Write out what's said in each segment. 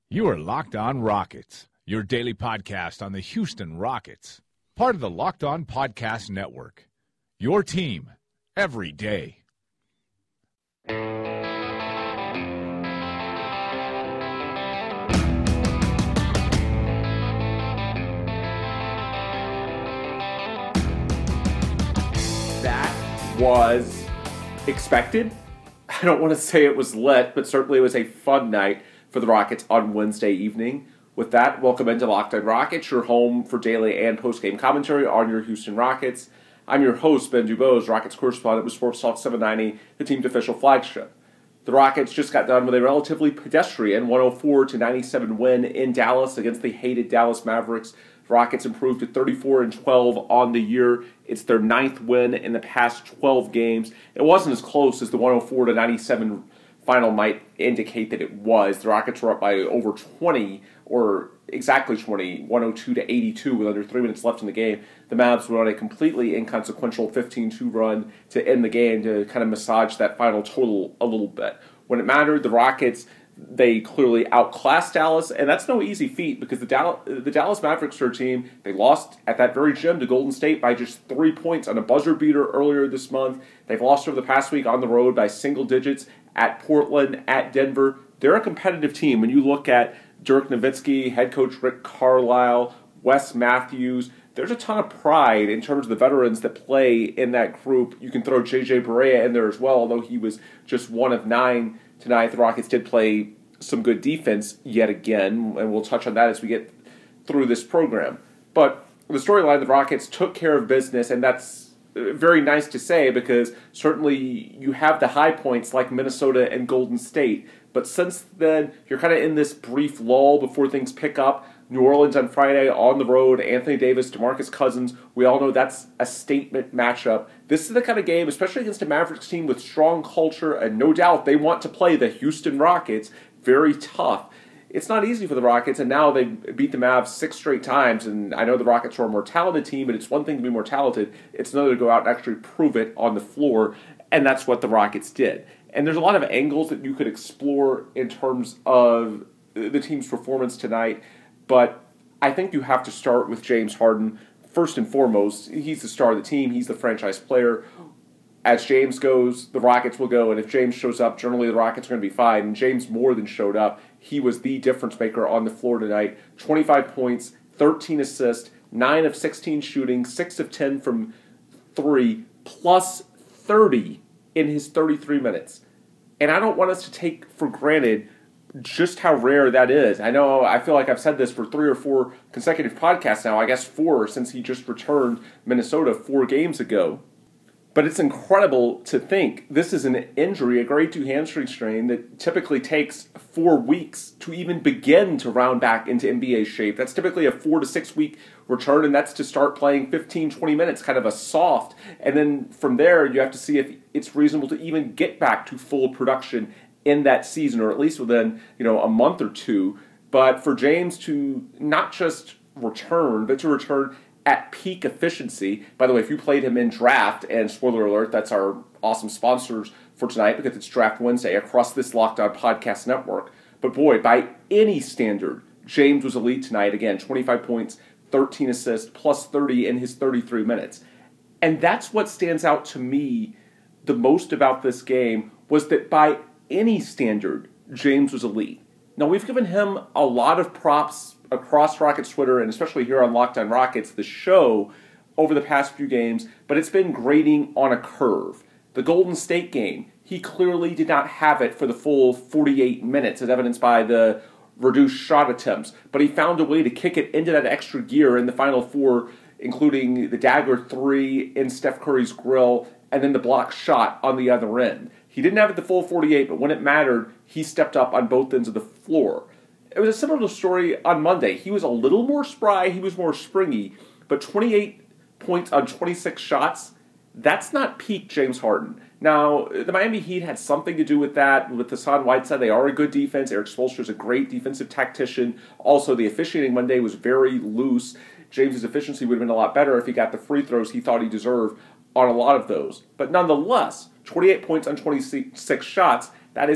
You are Locked On Rockets, your daily podcast on the Houston Rockets, part of the Locked On Podcast Network. Your team every day. That was expected. I don't want to say it was lit, but certainly it was a fun night for the Rockets on Wednesday evening. With that, welcome into Locked On Rockets, your home for daily and post-game commentary on your Houston Rockets. I'm your host, Ben Dubose, Rockets correspondent with Sports Talk 790, the team's official flagship. The Rockets just got done with a relatively pedestrian 104-97 win in Dallas against the hated Dallas Mavericks. The Rockets improved to 34-12 on the year. It's their 9th win in the past 12 games. It wasn't as close as the 104-97 final might indicate that it was. The Rockets were up by over 20, or exactly 20, 102-82 with under 3 minutes left in the game. The Mavs were on a completely inconsequential 15-2 run to end the game to kind of massage that final total a little bit. When it mattered, the Rockets, they clearly outclassed Dallas, and that's no easy feat because the Dallas Mavericks are a team. They lost at that very gym to Golden State by just 3 points on a buzzer beater earlier this month. They've lost over the past week on the road by single digits at Portland, at Denver. They're a competitive team. When you look at Dirk Nowitzki, head coach Rick Carlisle, Wes Matthews, there's a ton of pride in terms of the veterans that play in that group. You can throw J.J. Barea in there as well, although he was just 1 of 9 tonight. The Rockets did play some good defense yet again, and we'll touch on that as we get through this program. But the storyline, the Rockets took care of business, and that's very nice to say because certainly you have the high points like Minnesota and Golden State. But since then, you're kind of in this brief lull before things pick up. New Orleans on Friday, on the road, Anthony Davis, DeMarcus Cousins. We all know that's a statement matchup. This is the kind of game, especially against a Mavericks team with strong culture, and no doubt they want to play the Houston Rockets very tough. It's not easy for the Rockets, and now they beat the Mavs 6 straight times, and I know the Rockets are a more talented team, but it's one thing to be more talented. It's another to go out and actually prove it on the floor, and that's what the Rockets did. And there's a lot of angles that you could explore in terms of the team's performance tonight, but I think you have to start with James Harden. First and foremost, he's the star of the team. He's the franchise player. As James goes, the Rockets will go, and if James shows up, generally the Rockets are going to be fine. And James more than showed up. He was the difference maker on the floor tonight. 25 points, 13 assists, 9 of 16 shooting, 6 of 10 from 3, plus 30 in his 33 minutes. And I don't want us to take for granted just how rare that is. I know I feel like I've said this for 3 or 4 consecutive podcasts now. I guess 4 since he just returned Minnesota 4 games ago. But it's incredible to think this is an injury, a grade 2 hamstring strain that typically takes 4 weeks to even begin to round back into NBA shape. That's typically a 4 to 6 week return, and that's to start playing 15, 20 minutes, kind of a soft. And then from there, you have to see if it's reasonable to even get back to full production in that season, or at least within, a month or 2. But for James to not just return, but to return at peak efficiency. By the way, if you played him in draft, and spoiler alert, that's our awesome sponsors for tonight because it's Draft Wednesday across this Locked On Podcast Network. But boy, by any standard, James was elite tonight. Again, 25 points, 13 assists, plus 30 in his 33 minutes. And that's what stands out to me the most about this game was that by any standard, James was elite. Now, we've given him a lot of props across Rockets Twitter, and especially here on Locked On Rockets, the show, over the past few games, but it's been grading on a curve. The Golden State game, he clearly did not have it for the full 48 minutes, as evidenced by the reduced shot attempts, but he found a way to kick it into that extra gear in the final 4, including the dagger 3 in Steph Curry's grill, and then the block shot on the other end. He didn't have it the full 48, but when it mattered, he stepped up on both ends of the floor. It was a similar story on Monday. He was a little more spry, he was more springy, but 28 points on 26 shots, that's not peak James Harden. Now, the Miami Heat had something to do with that. With Hassan Whiteside, they are a good defense. Erik Spoelstra is a great defensive tactician. Also, the officiating Monday was very loose. James's efficiency would have been a lot better if he got the free throws he thought he deserved on a lot of those. But nonetheless, 28 points on 26 shots, that is not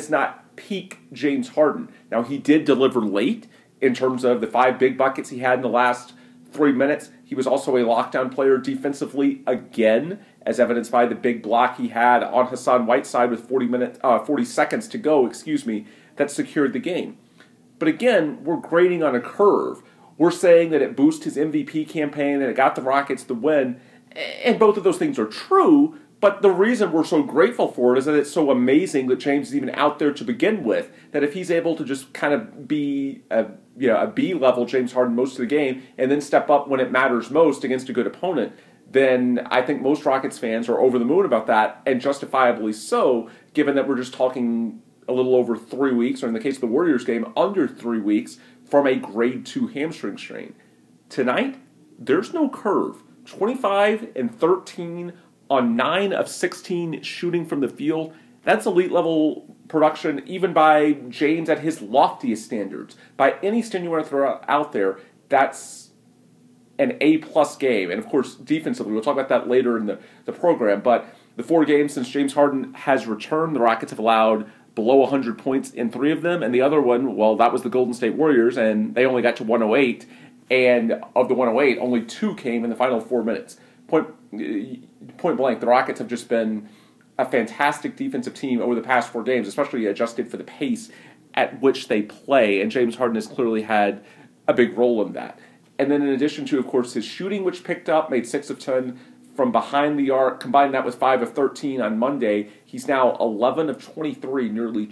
peak James Harden. Now, he did deliver late in terms of the 5 big buckets he had in the last 3 minutes. He was also a lockdown player defensively again, as evidenced by the big block he had on Hassan Whiteside with 40 seconds to go, that secured the game. But again, we're grading on a curve. We're saying that it boosted his MVP campaign and it got the Rockets the win. And both of those things are true, but the reason we're so grateful for it is that it's so amazing that James is even out there to begin with, that if he's able to just kind of be a B-level James Harden most of the game and then step up when it matters most against a good opponent, then I think most Rockets fans are over the moon about that, and justifiably so, given that we're just talking a little over 3 weeks, or in the case of the Warriors game, under 3 weeks from a grade 2 hamstring strain. Tonight, there's no curve. 25 and 13 on 9 of 16 shooting from the field. That's elite level production, even by James at his loftiest standards. By any standard you want to throw out there, that's an A-plus game. And of course, defensively, we'll talk about that later in the program. But the 4 games since James Harden has returned, the Rockets have allowed below 100 points in 3 of them. And the other one, well, that was the Golden State Warriors, and they only got to 108. And of the 108, only 2 came in the final 4 minutes. Point blank, the Rockets have just been a fantastic defensive team over the past 4 games, especially adjusted for the pace at which they play. And James Harden has clearly had a big role in that. And then in addition to, of course, his shooting, which picked up, made 6 of 10 from behind the arc, combine that with 5 of 13 on Monday, he's now 11 of 23, nearly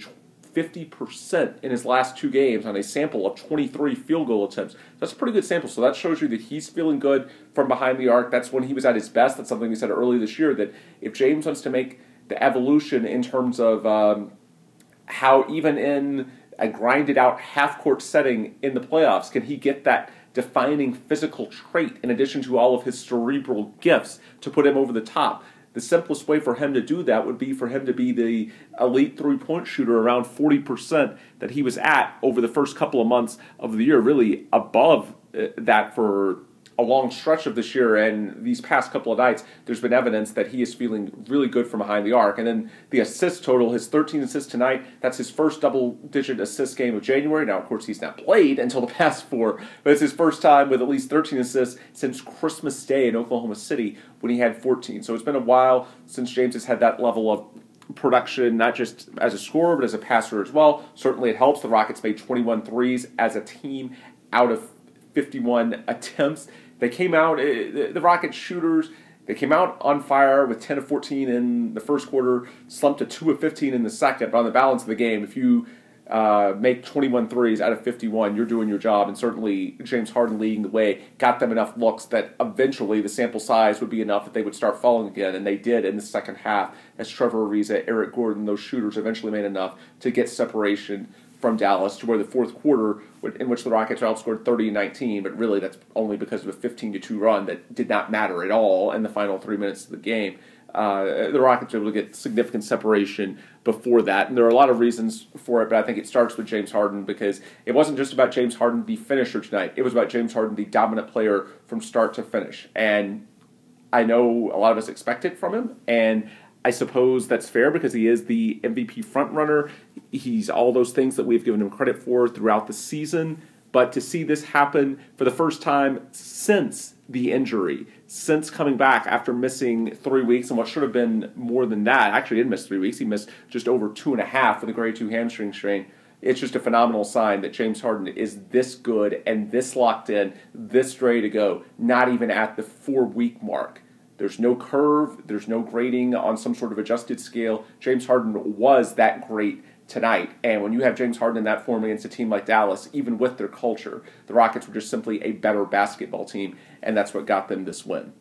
50% in his last 2 games on a sample of 23 field goal attempts. That's a pretty good sample, so that shows you that he's feeling good from behind the arc. That's when he was at his best. That's something we said earlier this year, that if James wants to make the evolution in terms of how even in a grinded-out half-court setting in the playoffs, can he get that defining physical trait in addition to all of his cerebral gifts to put him over the top. The simplest way for him to do that would be for him to be the elite three-point shooter around 40% that he was at over the first couple of months of the year, really above that for a long stretch of this year. And these past couple of nights, there's been evidence that he is feeling really good from behind the arc. And then the assist total, his 13 assists tonight, that's his first double-digit assist game of January. Now, of course, he's not played until the past 4, but it's his first time with at least 13 assists since Christmas Day in Oklahoma City when he had 14. So it's been a while since James has had that level of production, not just as a scorer, but as a passer as well. Certainly it helps. The Rockets made 21 threes as a team out of 51 attempts. They came out, the Rockets shooters, they came out on fire with 10 of 14 in the first quarter, slumped to 2 of 15 in the second. But on the balance of the game, if you make 21 threes out of 51, you're doing your job. And certainly James Harden leading the way got them enough looks that eventually the sample size would be enough that they would start falling again. And they did in the second half, as Trevor Ariza, Eric Gordon, those shooters eventually made enough to get separation from Dallas to where the fourth quarter, in which the Rockets outscored 30-19, but really that's only because of a 15-2 run that did not matter at all in the final 3 minutes of the game. The Rockets were able to get significant separation before that, and there are a lot of reasons for it, but I think it starts with James Harden, because it wasn't just about James Harden, the finisher tonight. It was about James Harden, the dominant player from start to finish. And I know a lot of us expect it from him, and I suppose that's fair because he is the MVP frontrunner. He's all those things that we've given him credit for throughout the season. But to see this happen for the first time since the injury, since coming back after missing 3 weeks, and what should have been more than that, actually he didn't miss 3 weeks, he missed just over 2.5 with a grade 2 hamstring strain. It's just a phenomenal sign that James Harden is this good and this locked in, this ready to go, not even at the 4-week mark. There's no curve. There's no grading on some sort of adjusted scale. James Harden was that great tonight. And when you have James Harden in that form against a team like Dallas, even with their culture, the Rockets were just simply a better basketball team, and that's what got them this win.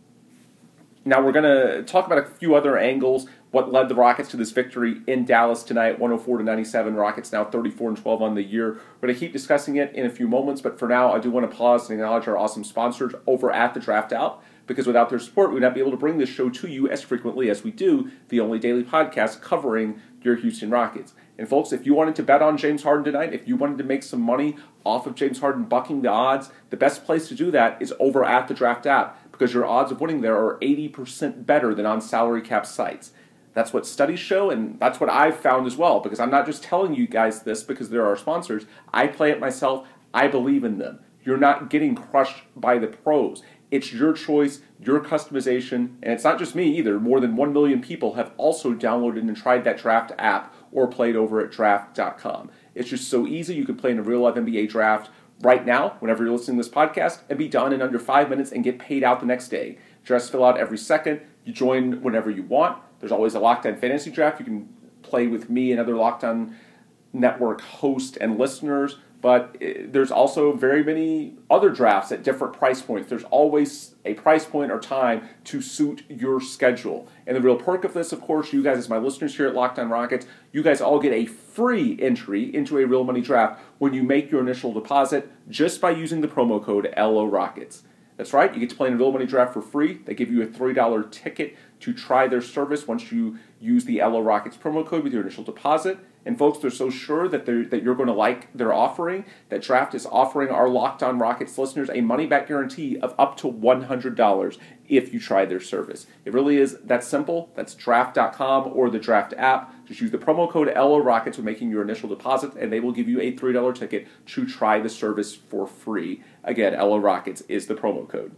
Now we're going to talk about a few other angles, what led the Rockets to this victory in Dallas tonight, 104-97. Rockets now 34-12 on the year. We're going to keep discussing it in a few moments, but for now I do want to pause and acknowledge our awesome sponsors over at The Draft Out, because without their support, we would not be able to bring this show to you as frequently as we do, the only daily podcast covering your Houston Rockets. And folks, if you wanted to bet on James Harden tonight, if you wanted to make some money off of James Harden bucking the odds, the best place to do that is over at the Draft app, because your odds of winning there are 80% better than on salary cap sites. That's what studies show, and that's what I've found as well, because I'm not just telling you guys this because they're our sponsors. I play it myself. I believe in them. You're not getting crushed by the pros. It's your choice, your customization, and it's not just me either. More than 1 million people have also downloaded and tried that draft app or played over at draft.com. It's just so easy. You can play in a real life NBA draft right now, whenever you're listening to this podcast, and be done in under 5 minutes and get paid out the next day. Drafts fill out every second. You join whenever you want. There's always a Locked On Fantasy Draft. You can play with me and other Locked On Network hosts and listeners. But there's also very many other drafts at different price points. There's always a price point or time to suit your schedule. And the real perk of this, of course, you guys as my listeners here at Locked On Rockets, you guys all get a free entry into a real money draft when you make your initial deposit just by using the promo code LORockets. That's right, you get to play in a real money draft for free. They give you a $3 ticket to try their service once you use the LO Rockets promo code with your initial deposit. And folks, they're so sure that you're going to like their offering that Draft is offering our Locked On Rockets listeners a money-back guarantee of up to $100 if you try their service. It really is that simple. That's Draft.com or the Draft app. Just use the promo code LO Rockets when making your initial deposit, and they will give you a $3 ticket to try the service for free. Again, LO Rockets is the promo code.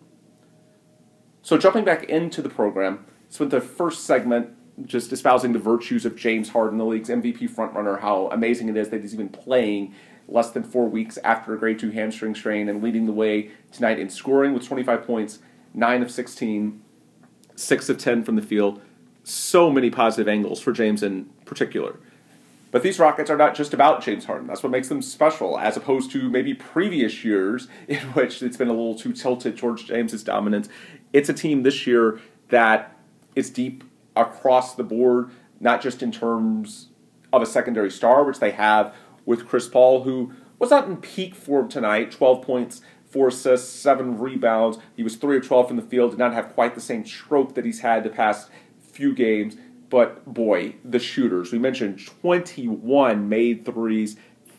So jumping back into the program, spent the first segment just espousing the virtues of James Harden, the league's MVP frontrunner, how amazing it is that he's even playing less than 4 weeks after a grade 2 hamstring strain and leading the way tonight in scoring with 25 points, 9 of 16, 6 of 10 from the field. So many positive angles for James in particular. But these Rockets are not just about James Harden. That's what makes them special, as opposed to maybe previous years in which it's been a little too tilted towards James's dominance. It's a team this year that is deep across the board, not just in terms of a secondary star, which they have with Chris Paul, who was not in peak form tonight, 12 points, 4 assists, 7 rebounds. He was 3 of 12 from the field, did not have quite the same stroke that he's had the past few games. But boy, the shooters. We mentioned 21 made threes,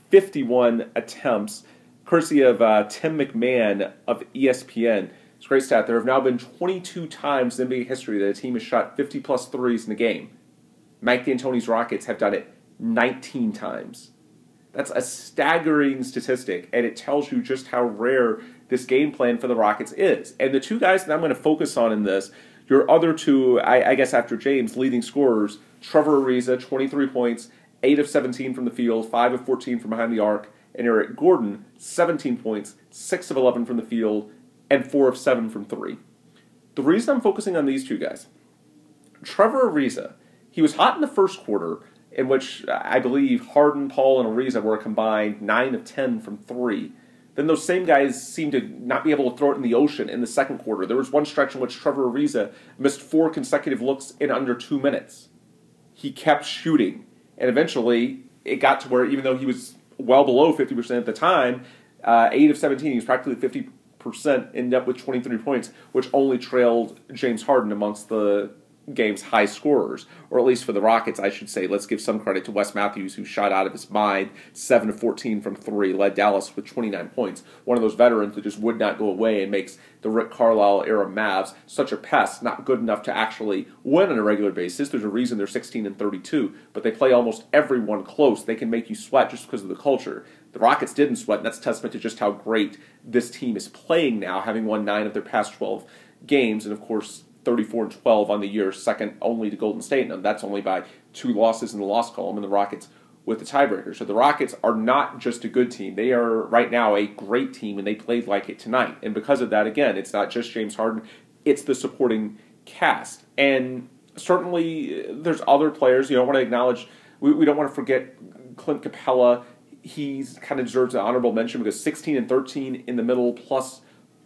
51 attempts, courtesy of Tim McMahon of ESPN. It's a great stat. There have now been 22 times in NBA history that a team has shot 50-plus threes in a game. Mike D'Antoni's Rockets have done it 19 times. That's a staggering statistic, and it tells you just how rare this game plan for the Rockets is. And the two guys that I'm going to focus on in this, your other two, I guess after James, leading scorers, Trevor Ariza, 23 points, 8 of 17 from the field, 5 of 14 from behind the arc, and Eric Gordon, 17 points, 6 of 11 from the field, and 4 of 7 from 3. The reason I'm focusing on these two guys, Trevor Ariza, he was hot in the first quarter, in which I believe Harden, Paul, and Ariza were combined 9 of 10 from 3. Then those same guys seemed to not be able to throw it in the ocean in the second quarter. There was one stretch in which Trevor Ariza missed 4 consecutive looks in under 2 minutes. He kept shooting, and eventually it got to where, even though he was well below 50% at the time, 8 of 17, he was practically 50%, ended up with 23 points, which only trailed James Harden amongst the game's high scorers, or at least for the Rockets, I should say. Let's give some credit to Wes Matthews, who shot out of his mind, 7 of 14 from 3, led Dallas with 29 points. One of those veterans that just would not go away and makes the Rick Carlisle-era Mavs such a pest, not good enough to actually win on a regular basis. There's a reason they're 16 and 32, but they play almost everyone close. They can make you sweat just because of the culture. The Rockets didn't sweat, and that's a testament to just how great this team is playing now, having won 9 of their past 12 games, and of course 34-12 on the year, second only to Golden State, and that's only by 2 losses in the loss column, and the Rockets with the tiebreaker. So the Rockets are not just a good team. They are right now a great team, and they played like it tonight. And because of that, again, it's not just James Harden, it's the supporting cast. And certainly there's other players. You don't want to acknowledge, we don't want to forget Clint Capella. He's kind of deserves an honorable mention because 16 and 13 in the middle, plus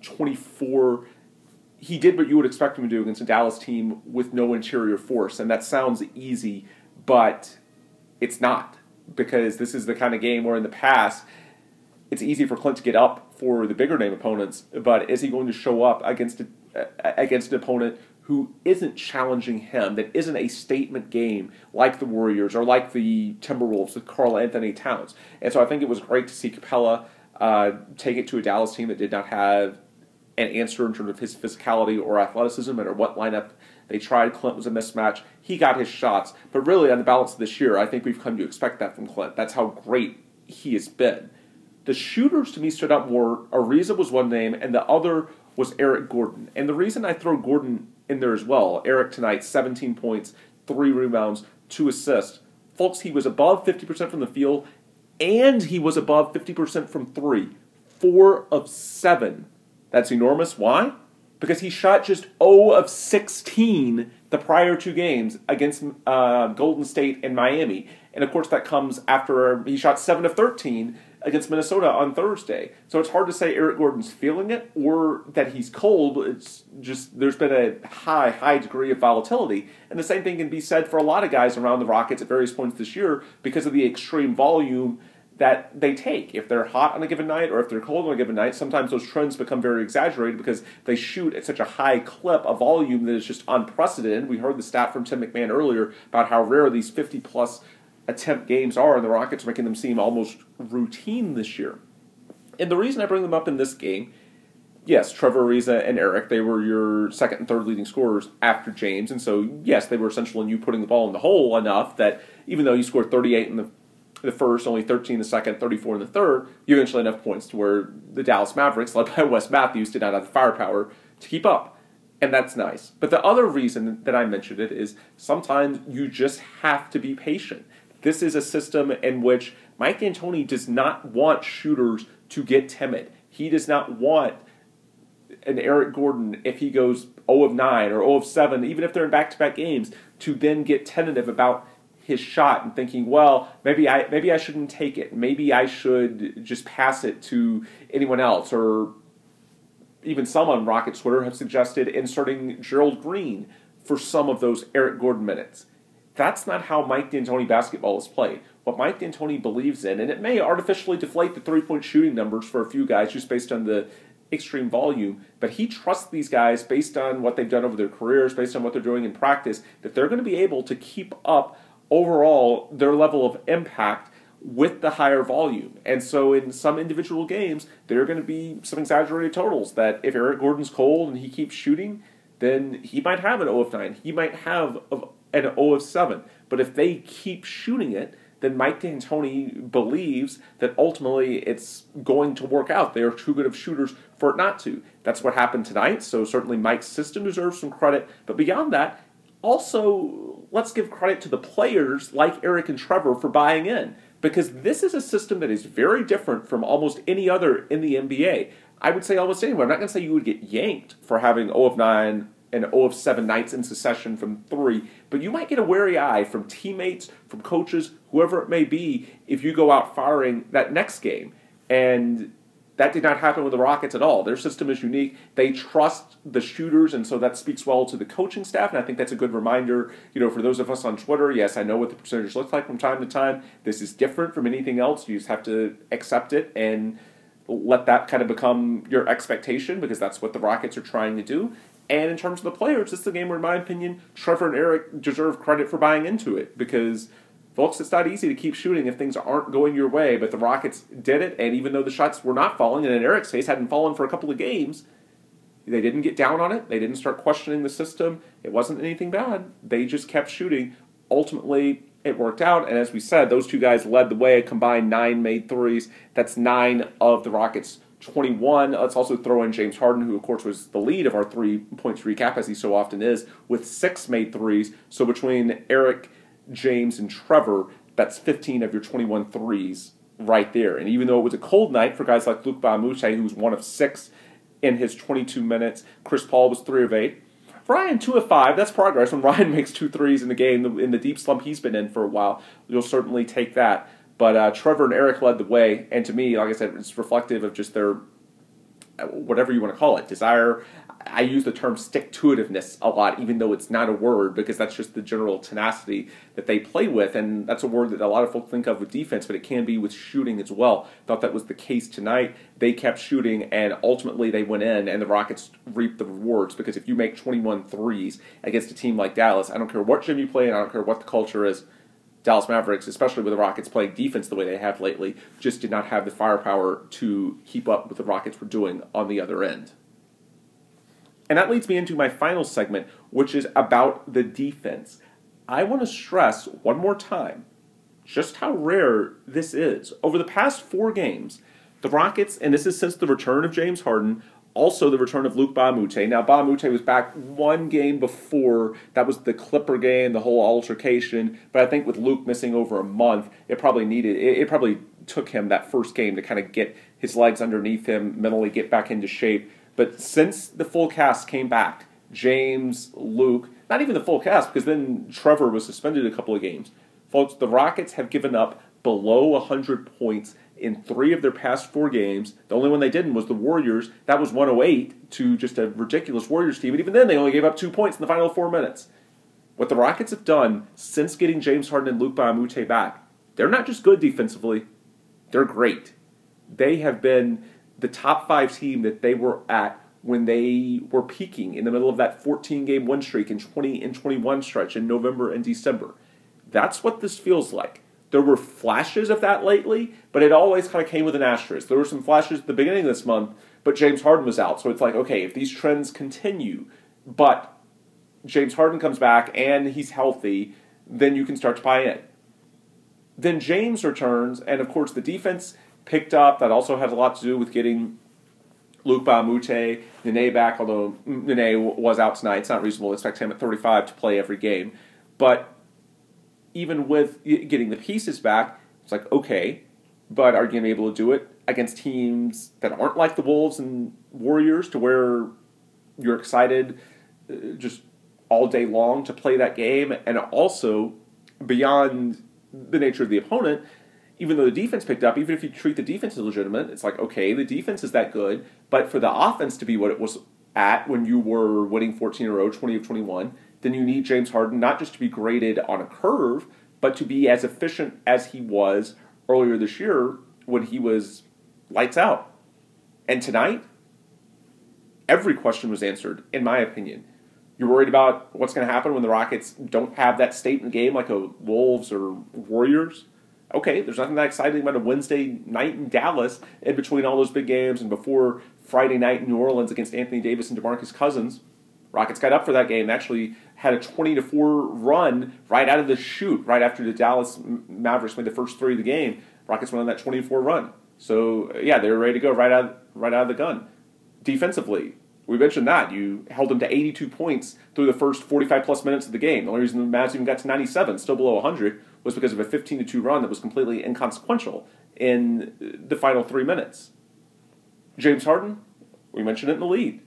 24. He did what you would expect him to do against a Dallas team with no interior force, and that sounds easy, but it's not, because this is the kind of game where in the past it's easy for Clint to get up for the bigger name opponents, but is he going to show up against an opponent who isn't challenging him, that isn't a statement game like the Warriors or like the Timberwolves with Karl Anthony Towns? And so I think it was great to see Capella take it to a Dallas team that did not have an answer in terms of his physicality or athleticism, no matter what lineup They tried. Clint was a mismatch. He got his shots. But really, on the balance of this year, I think we've come to expect that from Clint. That's how great he has been. The shooters, to me, stood out more. Ariza was one name, and the other was Eric Gordon. And the reason I throw Gordon in there as well, Eric tonight, 17 points, 3 rebounds, 2 assists. Folks, he was above 50% from the field, and he was above 50% from 3. 4 of 7. That's enormous. Why? Because he shot just 0 of 16 the prior 2 games against Golden State and Miami. And, of course, that comes after he shot 7 of 13 against Minnesota on Thursday. So it's hard to say Eric Gordon's feeling it or that he's cold. It's just there's been a high degree of volatility. And the same thing can be said for a lot of guys around the Rockets at various points this year because of the extreme volume that they take. If they're hot on a given night or if they're cold on a given night, sometimes those trends become very exaggerated because they shoot at such a high clip, a volume that is just unprecedented. We heard the stat from Tim McMahon earlier about how rare these 50-plus attempt games are, and the Rockets are making them seem almost routine this year. And the reason I bring them up in this game, yes, Trevor Ariza and Eric, they were your second and third leading scorers after James, and so, yes, they were essential in you putting the ball in the hole enough that even though you scored 38 in the first, only 13 in the second, 34 in the third, you eventually had enough points to where the Dallas Mavericks, led by Wes Matthews, did not have the firepower to keep up. And that's nice. But the other reason that I mentioned it is sometimes you just have to be patient. This is a system in which Mike D'Antoni does not want shooters to get timid. He does not want an Eric Gordon, if he goes 0 of 9 or 0 of 7, even if they're in back-to-back games, to then get tentative about his shot and thinking, well, maybe I shouldn't take it. Maybe I should just pass it to anyone else. Or even some on Rockets Twitter have suggested inserting Gerald Green for some of those Eric Gordon minutes. That's not how Mike D'Antoni basketball is played. What Mike D'Antoni believes in, and it may artificially deflate the three-point shooting numbers for a few guys just based on the extreme volume, but he trusts these guys based on what they've done over their careers, based on what they're doing in practice, that they're going to be able to keep up overall their level of impact with the higher volume. And so in some individual games, there are going to be some exaggerated totals that if Eric Gordon's cold and he keeps shooting, then he might have an 0 of 9. He might have an 0 of 7. But if they keep shooting it, then Mike D'Antoni believes that ultimately it's going to work out. They are too good of shooters for it not to. That's what happened tonight, so certainly Mike's system deserves some credit. But beyond that, also, let's give credit to the players like Eric and Trevor for buying in, because this is a system that is very different from almost any other in the NBA. I would say almost anywhere. I'm not going to say you would get yanked for having 0 of 9 and 0 of 7 nights in succession from 3, but you might get a wary eye from teammates, from coaches, whoever it may be, if you go out firing that next game. And that did not happen with the Rockets at all. Their system is unique. They trust the shooters, and so that speaks well to the coaching staff, and I think that's a good reminder, for those of us on Twitter. Yes, I know what the percentage looks like from time to time. This is different from anything else. You just have to accept it and let that kind of become your expectation, because that's what the Rockets are trying to do. And in terms of the players, this is a game where, in my opinion, Trevor and Eric deserve credit for buying into it, because folks, it's not easy to keep shooting if things aren't going your way, but the Rockets did it, and even though the shots were not falling, and in Eric's case hadn't fallen for a couple of games, they didn't get down on it. They didn't start questioning the system. It wasn't anything bad. They just kept shooting. Ultimately, it worked out, and as we said, those two guys led the way, a combined 9 made threes. That's 9 of the Rockets' 21. Let's also throw in James Harden, who, of course, was the lead of our 3 points recap, as he so often is, with 6 made threes. So between Eric, James, and Trevor, that's 15 of your 21 threes right there. And even though it was a cold night for guys like Luc Mbah a Moute, who was 1 of 6 in his 22 minutes, Chris Paul was 3 of 8. Ryan, 2 of 5. That's progress. When Ryan makes 2 threes in the game, in the deep slump he's been in for a while, you'll certainly take that. But Trevor and Eric led the way, and to me, like I said, it's reflective of just their, whatever you want to call it, desire. I use the term stick-to-itiveness a lot, even though it's not a word, because that's just the general tenacity that they play with, and that's a word that a lot of folks think of with defense, but it can be with shooting as well. Thought that was the case tonight. They kept shooting, and ultimately they went in, and the Rockets reaped the rewards, because if you make 21 threes against a team like Dallas, I don't care what gym you play in, I don't care what the culture is, Dallas Mavericks, especially with the Rockets playing defense the way they have lately, just did not have the firepower to keep up with what the Rockets were doing on the other end. And that leads me into my final segment, which is about the defense. I want to stress one more time just how rare this is. Over the past 4 games, the Rockets, and this is since the return of James Harden, also the return of Luc Mbah a Moute. Now, Mbah a Moute was back 1 game before. That was the Clipper game, the whole altercation. But I think with Luke missing over a month, it probably took him that first game to kind of get his legs underneath him, mentally get back into shape. But since the full cast came back, James, Luke, not even the full cast, because then Trevor was suspended a couple of games. Folks, the Rockets have given up below 100 points in 3 of their past 4 games. The only one they didn't was the Warriors. That was 108 to just a ridiculous Warriors team. But even then, they only gave up 2 points in the final 4 minutes. What the Rockets have done since getting James Harden and Luc Mbah a Moute back, they're not just good defensively. They're great. They have been the top 5 team that they were at when they were peaking in the middle of that 14-game win streak and 20 and 21 stretch in November and December. That's what this feels like. There were flashes of that lately, but it always kind of came with an asterisk. There were some flashes at the beginning of this month, but James Harden was out. So it's like, okay, if these trends continue, but James Harden comes back and he's healthy, then you can start to buy in. Then James returns, and of course the defense picked up. That also has a lot to do with getting Luc Mbah a Moute, Nene back, although Nene was out tonight. It's not reasonable to expect him at 35 to play every game. But even with getting the pieces back, it's like, okay, but are you going to be able to do it against teams that aren't like the Wolves and Warriors to where you're excited just all day long to play that game? And also, beyond the nature of the opponent, even though the defense picked up, even if you treat the defense as legitimate, it's like, okay, the defense is that good, but for the offense to be what it was at when you were winning 14 in a row, 20 of 21, then you need James Harden not just to be graded on a curve, but to be as efficient as he was earlier this year when he was lights out. And tonight, every question was answered, in my opinion. You're worried about what's going to happen when the Rockets don't have that statement game like a Wolves or Warriors? Okay, there's nothing that exciting about a Wednesday night in Dallas in between all those big games and before Friday night in New Orleans against Anthony Davis and DeMarcus Cousins. Rockets got up for that game. They actually had a 20-4 run right out of the chute, right after the Dallas Mavericks made the first 3 of the game. Rockets went on that 24 run. So, yeah, they were ready to go right out of the gun. Defensively, we mentioned that. You held them to 82 points through the first 45-plus minutes of the game. The only reason the Mavs even got to 97, still below 100, was because of a 15-2 run that was completely inconsequential in the final 3 minutes. James Harden, we mentioned it in the lead.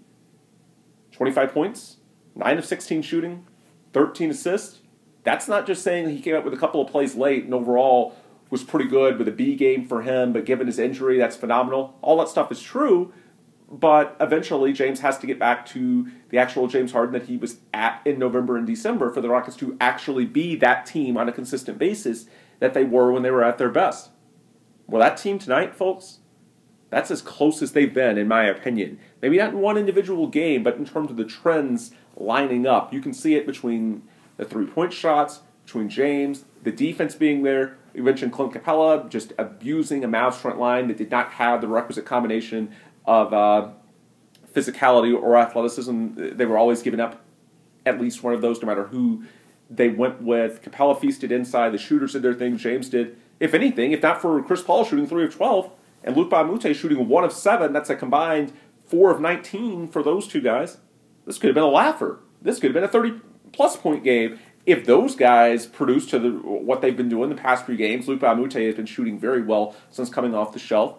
25 points, 9 of 16 shooting, 13 assists. That's not just saying he came up with a couple of plays late and overall was pretty good with a B game for him, but given his injury, that's phenomenal. All that stuff is true, but eventually James has to get back to the actual James Harden that he was at in November and December for the Rockets to actually be that team on a consistent basis that they were when they were at their best. Well, that team tonight, folks, that's as close as they've been, in my opinion. Maybe not in one individual game, but in terms of the trends lining up. You can see it between the three-point shots, between James, the defense being there. We mentioned Clint Capella just abusing a Mavs front line that did not have the requisite combination of physicality or athleticism. They were always giving up at least one of those, no matter who they went with. Capella feasted inside. The shooters did their thing. James did, if anything, if not for Chris Paul shooting 3 of 12, and Luc Mbah a Moute shooting 1 of 7, that's a combined 4 of 19 for those two guys. This could have been a laugher. This could have been a 30-plus point game. If those guys produce to what they've been doing the past 3 games, Luc Mbah a Moute has been shooting very well since coming off the shelf.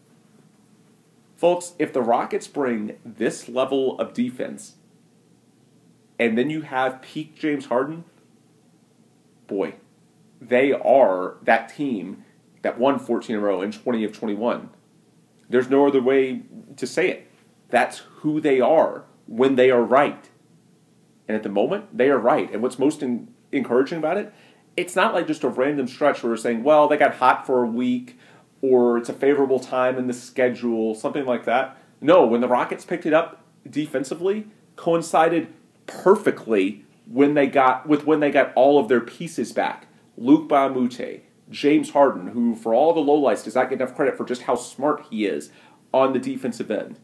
Folks, if the Rockets bring this level of defense, and then you have peak James Harden, boy, they are that team that won 14 in a row and 20 of 21. There's no other way to say it. That's who they are when they are right. And at the moment, they are right. And what's most encouraging about it, it's not like just a random stretch where we're saying, well, they got hot for a week, or it's a favorable time in the schedule, something like that. No, when the Rockets picked it up defensively, coincided perfectly when they got all of their pieces back. Luc Mbah a Moute, James Harden, who for all the lowlights does not get enough credit for just how smart he is on the defensive end.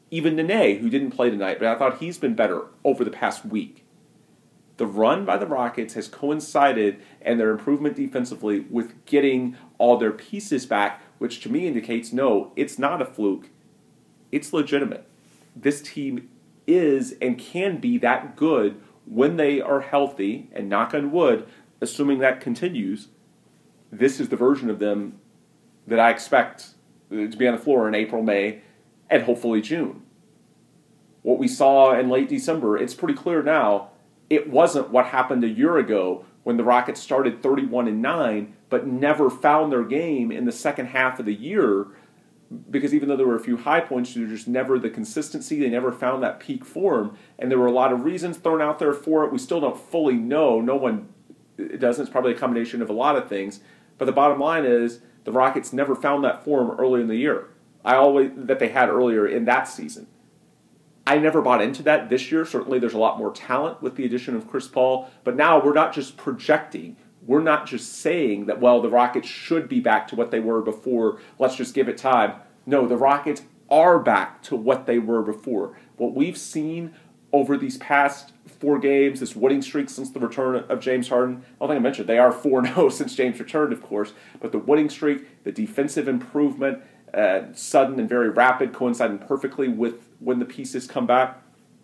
Even Nene, who didn't play tonight, but I thought he's been better over the past week. The run by the Rockets has coincided and their improvement defensively with getting all their pieces back, which to me indicates, no, it's not a fluke. It's legitimate. This team is and can be that good when they are healthy, and knock on wood, assuming that continues. This is the version of them that I expect to be on the floor in April, May, and hopefully June. What we saw in late December, it's pretty clear now, it wasn't what happened a year ago when the Rockets started 31-9, but never found their game in the second half of the year, because even though there were a few high points, there was just never the consistency. They never found that peak form, and there were a lot of reasons thrown out there for it. We still don't fully know. No one doesn't. It's probably a combination of a lot of things. But the bottom line is the Rockets never found that form early in the year. That they had earlier in that season. I never bought into that this year. Certainly there's a lot more talent with the addition of Chris Paul. But now we're not just projecting. We're not just saying that, well, the Rockets should be back to what they were before. Let's just give it time. No, the Rockets are back to what they were before. What we've seen over these past 4 games, this winning streak since the return of James Harden, I don't think I mentioned, they are 4-0 since James returned, of course. But the winning streak, the defensive improvement, sudden and very rapid, coinciding perfectly with when the pieces come back.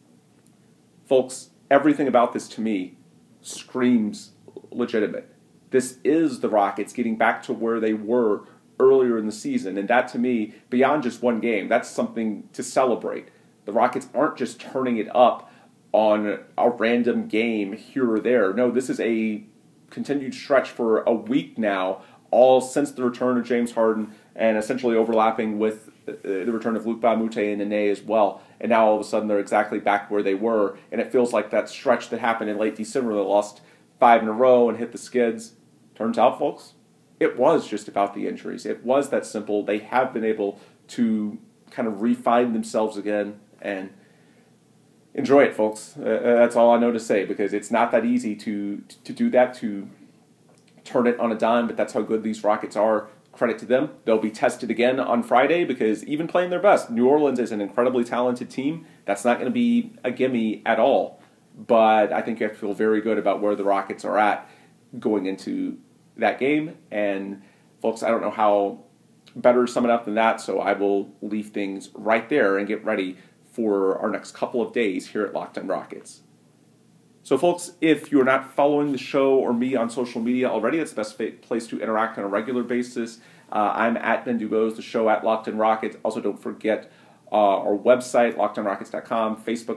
Folks, everything about this to me screams legitimate. This is the Rockets getting back to where they were earlier in the season, and that to me, beyond just one game, that's something to celebrate. The Rockets aren't just turning it up on a random game here or there. No, this is a continued stretch for a week now, all since the return of James Harden and essentially overlapping with the return of Luc Mbah a Moute and Nene as well. And now all of a sudden they're exactly back where they were. And it feels like that stretch that happened in late December, they lost 5 in a row and hit the skids. Turns out, folks, it was just about the injuries. It was that simple. They have been able to kind of refine themselves again and enjoy it, folks. That's all I know to say, because it's not that easy to do that, to turn it on a dime, but that's how good these Rockets are. Credit to them. They'll be tested again on Friday, because even playing their best, New Orleans is an incredibly talented team. That's not going to be a gimme at all. But I think you have to feel very good about where the Rockets are at going into that game. And folks, I don't know how better to sum it up than that, so I will leave things right there and get ready for our next couple of days here at Locked On Rockets. So folks, if you're not following the show or me on social media already, that's the best place to interact on a regular basis. I'm at Ben Dubose, the show at Locked On Rockets. Also, don't forget our website, lockedonrockets.com,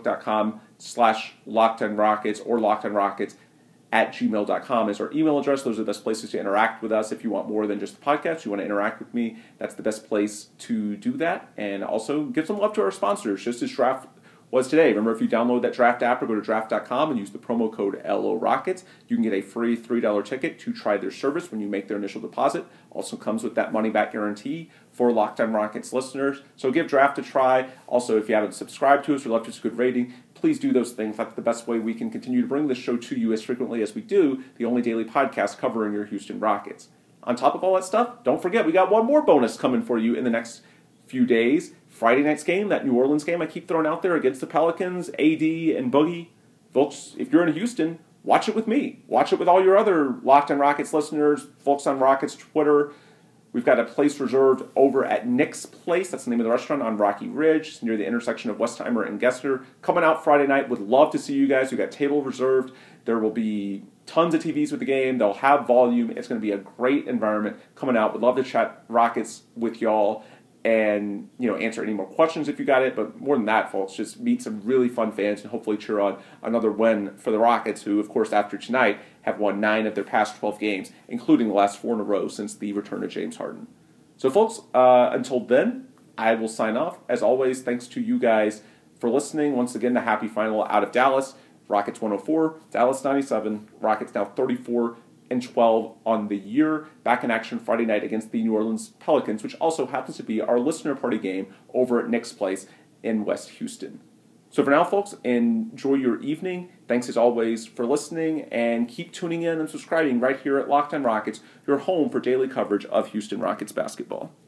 facebook.com/LockedOnRockets, or lockedonrockets@gmail.com is our email address. Those are the best places to interact with us. If you want more than just the podcast, you want to interact with me, that's the best place to do that. And also give some love to our sponsors, just as Draft was today. Remember, if you download that Draft app or go to draft.com and use the promo code LORockets, you can get a free $3 ticket to try their service when you make their initial deposit. Also comes with that money-back guarantee for Locked On Rockets listeners. So give Draft a try. Also, if you haven't subscribed to us or left us a good rating, please do those things. That's the best way we can continue to bring this show to you as frequently as we do, the only daily podcast covering your Houston Rockets. On top of all that stuff, don't forget, we got one more bonus coming for you in the next few days. Friday night's game, that New Orleans game I keep throwing out there against the Pelicans, AD and Boogie. Folks, if you're in Houston, watch it with me. Watch it with all your other Locked On Rockets listeners, folks on Rockets Twitter. We've got a place reserved over at Nick's Place. That's the name of the restaurant on Rocky Ridge, near the intersection of Westheimer and Gessner. Coming out Friday night. Would love to see you guys. We've got table reserved. There will be tons of TVs with the game. They'll have volume. It's going to be a great environment. Coming out. Would love to chat Rockets with y'all and, answer any more questions if you got it. But more than that, folks, just meet some really fun fans and hopefully cheer on another win for the Rockets, who, of course, after tonight, have won 9 of their past 12 games, including the last 4 in a row since the return of James Harden. So, folks, until then, I will sign off. As always, thanks to you guys for listening. Once again, the happy final out of Dallas. Rockets 104, Dallas 97. Rockets now 34-12 on the year. Back in action Friday night against the New Orleans Pelicans, which also happens to be our listener party game over at Nick's Place in West Houston. So for now, folks, enjoy your evening. Thanks as always for listening, and keep tuning in and subscribing right here at Locked On Rockets, your home for daily coverage of Houston Rockets basketball.